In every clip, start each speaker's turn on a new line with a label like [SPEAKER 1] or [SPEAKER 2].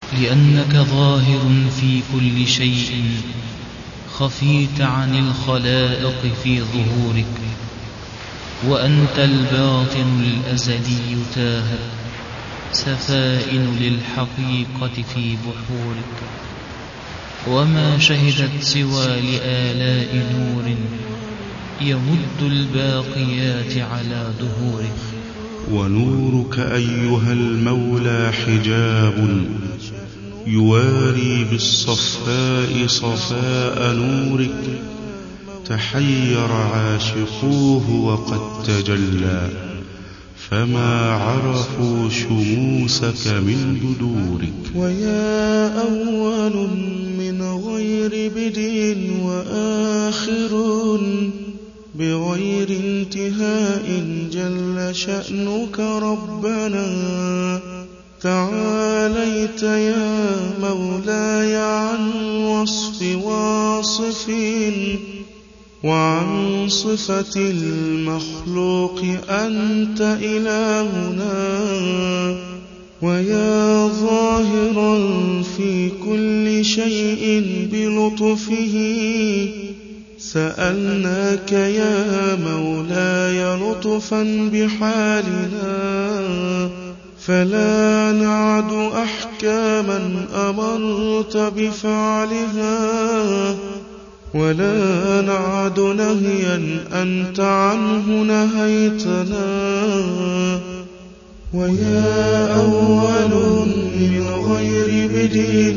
[SPEAKER 1] لأنك ظاهر في كل شيء، خفيت عن الخلائق في ظهورك، وأنت الباطن الأزلي تاهت سفائن للحقيقة في بحورك، وما شهدت سوى لآلاء نور يمد الباقيات على دهورك.
[SPEAKER 2] ونورك أيها المولى حجاب يواري بالصفاء صفاء نورك، تحير عاشقوه وقد تجلى، فما عرفوا شموسك من بدورك.
[SPEAKER 3] ويا أول من غير بدء وآخر، بغير انتهاء جل شأنك ربنا، تعاليت يا مولاي عن وصف واصفين، وعن صفة المخلوق أنت إلهنا. ويا ظاهرا في كل شيء بلطفه، سألناك يا مولاي لطفا بحالنا، فلا نعد أحكاما أمرت بفعلها، ولا نعد نهيا أنت عنه نهيتنا. ويا أول من غير بدء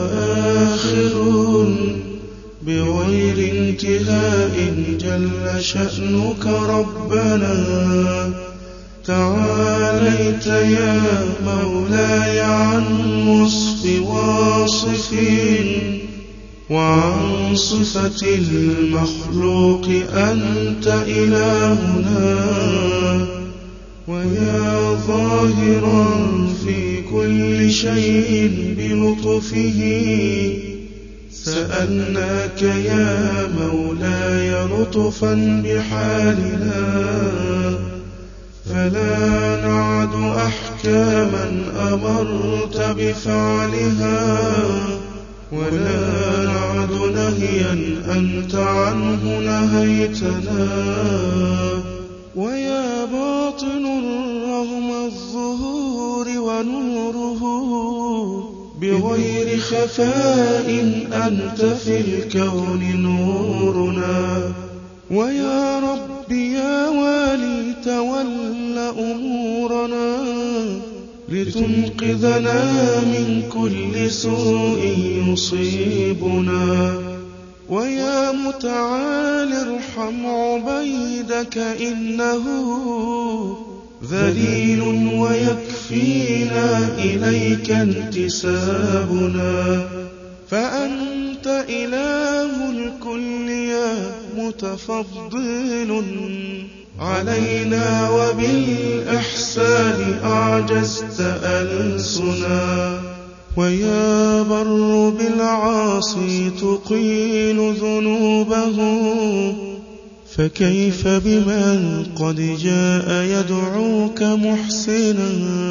[SPEAKER 3] وآخر، بغير انتهاء جل شأنك ربنا، تعاليت يا مولاي عن وصف واصفين، وعن صفة المخلوق أنت إلهنا. ويا ظاهرا في كل شيء بلطفه، سألناك يا مولاي لطفا بحالنا، فلا نعد أحكاما أمرت بفعلها، ولا نعد نهيا أنت عنه نهيتنا. ويا باطن رغم الظهور ونوره، بغير خفاء أنت في الكون نورنا. ويا رب يا والي تول أمورنا، لتنقذنا من كل سوء يصيبنا. ويا متعال ارحم عبيدك إنه ذليل، ويكفينا إليك انتسابنا. فأنت إله الكل يا متفضل علينا، وبالإحسان أعجزت ألسنا. ويا بر بالعاصي تقيل ذنوبه، فكيف بمن قد جاء يدعوك محسنا.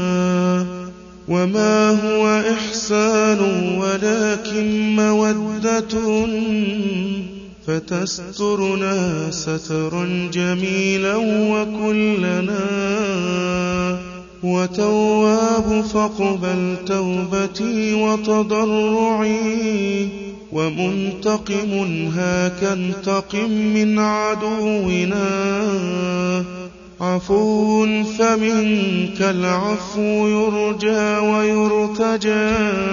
[SPEAKER 3] وما هو إحسان ولكن مودة، فتسترنا سترا جميلا وكلنا. وتواب فاقبل توبتي وتضرعي، ومنتقم هاك انتقم من عدونا. عفو فمنك العفو يرجى ويرتجى،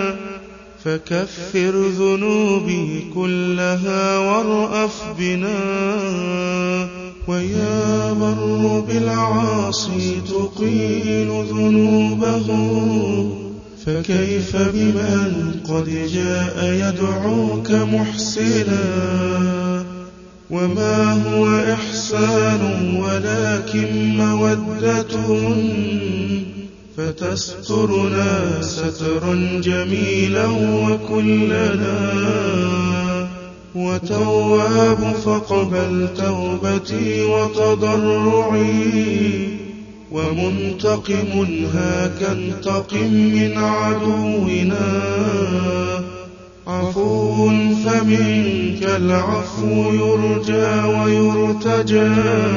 [SPEAKER 3] فكفر ذنوبي كلها وارأف بنا. ويا بر بالعاصي تقيل ذنوبه، فكيف بمن قد جاء يدعوك محسنا. وما هو إحسان ولكن مودة، فتسترنا سترا جميلا وكلنا. وتواب فاقبل توبتي وتضرعي، ومنتقم هاك انتقم من عدونا. عفو فمنك العفو يرجى ويرتجى،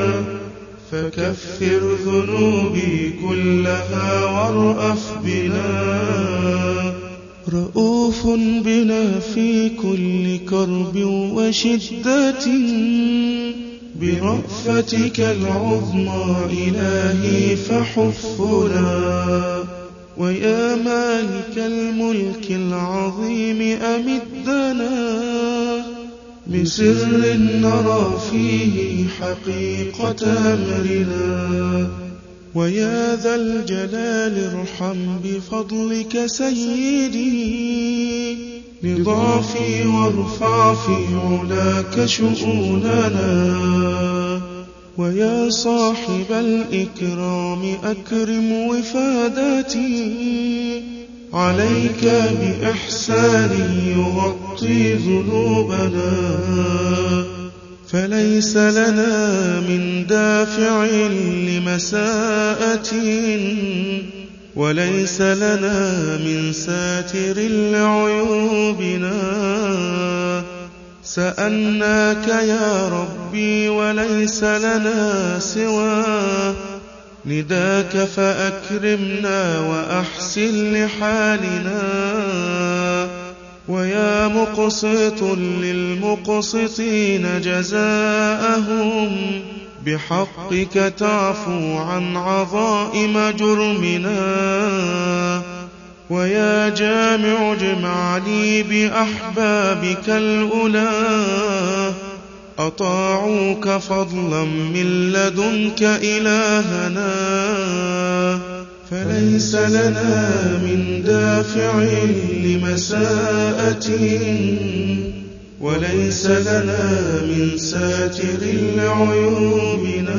[SPEAKER 3] فكفر ذنوبي كلها وارأف بنا. رؤوف بنا في كل كرب وشدة، برأفتك العظمى إلهي فحفنا. ويا مالك الملك العظيم أمدنا بسر نرى فيه حقيقة أمرنا. ويا ذا الجلال ارحم بفضلك سيدي لضعفي، وارفع في علاك شؤوننا. ويا صاحب الإكرام أكرم وفادتي، عليك بإحساني يغطي ذنوبنا. فليس لنا من دافع لمساءة، وليس لنا من ساتر لعيوبنا. سألناك يا ربي وليس لنا سوى نداك، فأكرمنا وأحسن لحالنا. ويا مقسط للمقسطين جزاءهم، بحقك تعفو عن عظائم جرمنا. ويا جامع اجمع لي بأحبابك الأولى، أطاعوك فضلا من لدنك إلهنا. فليس لنا من دافع لمساءة، وليس لنا من ساتر لعيوبنا.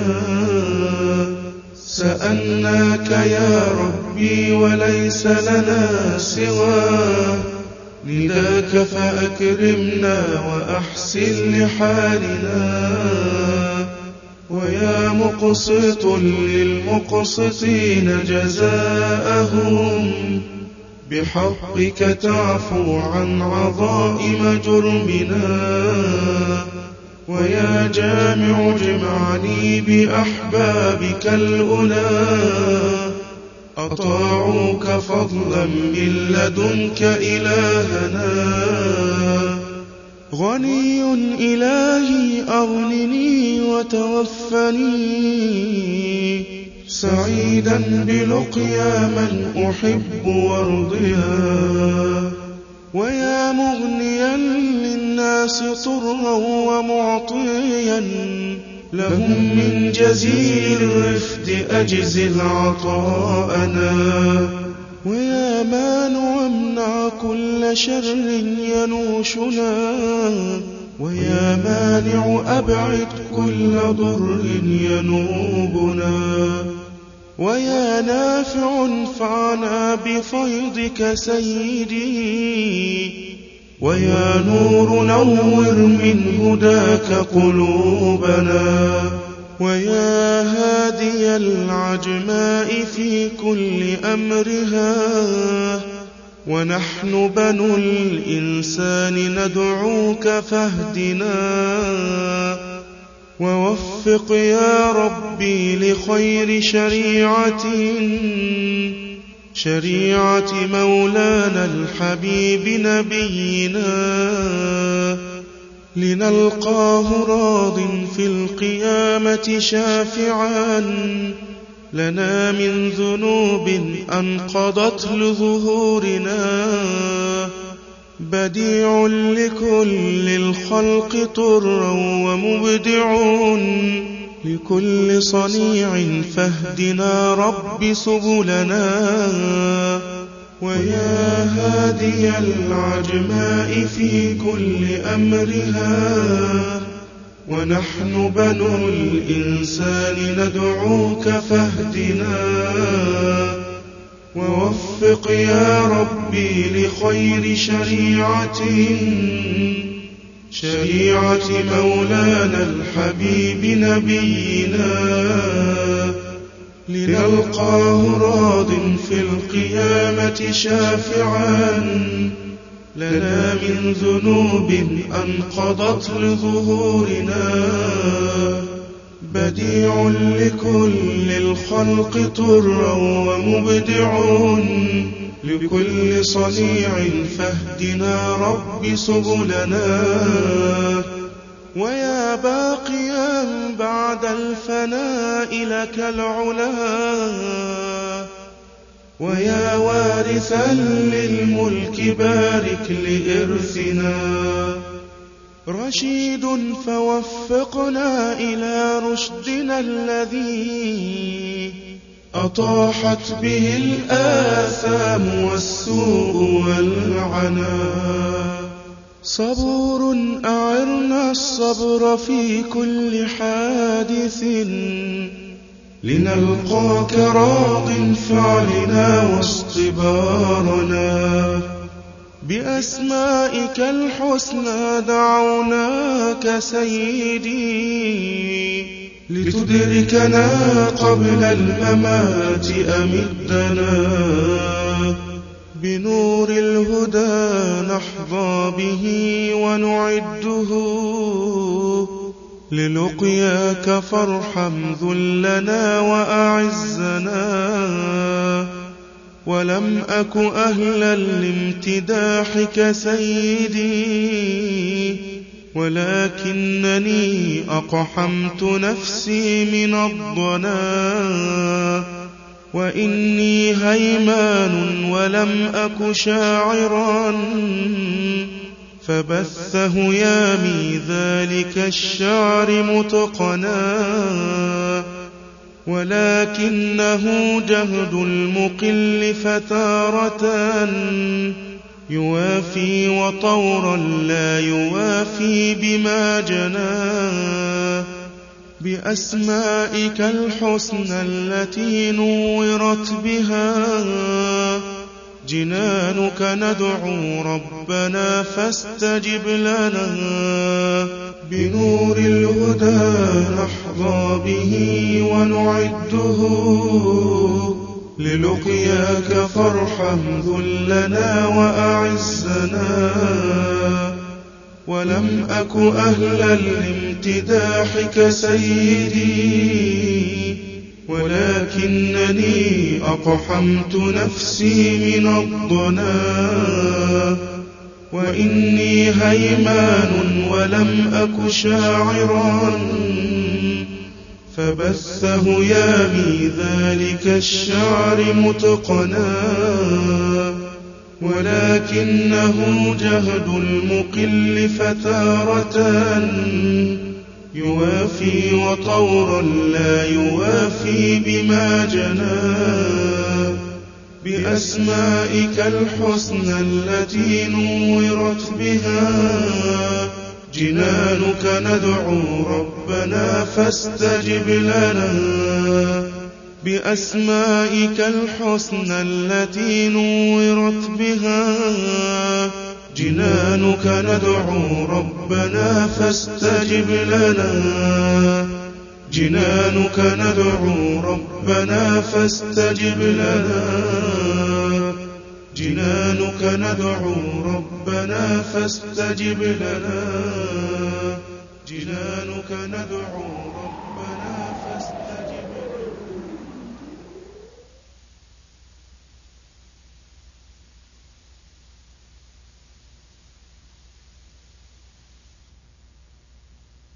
[SPEAKER 3] سألناك يا ربي وليس لنا سوى نداك، فأكرمنا وأحسن لحالنا. ويا مقسط للمقسطين جزاءهم، بحقك تعفو عن عظائم جرمنا. ويا جامع اجمع لي بأحبابك الأولى، أطاعوك فضلا من لدنك إلهنا. غني إلهي أغنني وتوفني، سعيدا بلقيا من أحب وارضيا. ويا مغنيا للناس طرا ومعطيا، لهم من جزيل الرفد أجزل عطاءنا. ويا مانع امنع كل شر ينوشنا، ويا مانع أبعد كل ضر ينوبنا. ويا نافع انفعنا بفيضك سيدي، ويا نور نور من هداك قلوبنا. ويا هادي العجماء في كل أمرها، ونحن بنو الإنسان ندعوك فاهدنا. ووفق يا ربي لخير شريعة مولانا الحبيب نبينا، لنلقاه راض في القيامة شافعا لنا من ذنوب أنقضت لظهورنا. بديع لكل الخلق طرا ومبدع لكل صنيع، فاهدنا رب سبلنا. ويا هادي العجماء في كل أمرها، ونحن بنو الإنسان ندعوك فاهدنا. ووفق يا ربي لخير شريعة مولانا الحبيب نبينا، لنلقاه راض في القيامة شافعا لنا من ذنوب أنقضت لظهورنا، بديع لكل الخلق طرا ومبدع لكل صنيع، فاهدنا رب سبلنا. ويا باقيا بعد الفناء لك العلا، ويا وارثا للملك بارك لإرثنا، رشيد فوفقنا إلى رشدنا الذي أطاحت به الآثام والسوء والعنا، صبور أعرنا الصبر في كل حادث لنلقاك راض فعلنا واصطبارنا، بأسمائك الحسنى دعوناك سيدي، لتدركنا قبل الممات أمدنا، بنور الهدى نحظى به ونعده، للقياك فارحم ذلنا وأعزنا، ولم أك أهلا لامتداحك سيدي، ولكنني أقحمت نفسي من الضنا، وإني هيمان ولم أك شاعرا، فبثه يامي ذلك الشعر متقنا، ولكنه جهد المقل فتارة يوافي وطورا لا يوافي بما جنى، بأسمائك الحسنى التي نورت بها جنانك ندعو ربنا فاستجب لنا، بنور الهدى نحظى به ونعده، للقياك فارحم ذلنا وأعزنا، ولم أك أهلا لامتداحك سيدي، ولكنني أقحمت نفسي من الضنا، وإني هيمان ولم أك شاعرا، فبثه يامي ذلك الشعر متقنا، ولكنه جهد المقل فتارة يوافي وطورا لا يوافي بما جنى، بأسمائك الحسنى التي نورت بها جنانك ندعو ربنا فاستجب لنا، بأسمائك الحسنى التي نورت بها جنانك ندعو ربنا فاستجب لنا، جنانك ندعو ربنا فاستجب لنا، جنانك ندعو ربنا فاستجب لنا، جنانك ندعو ربنا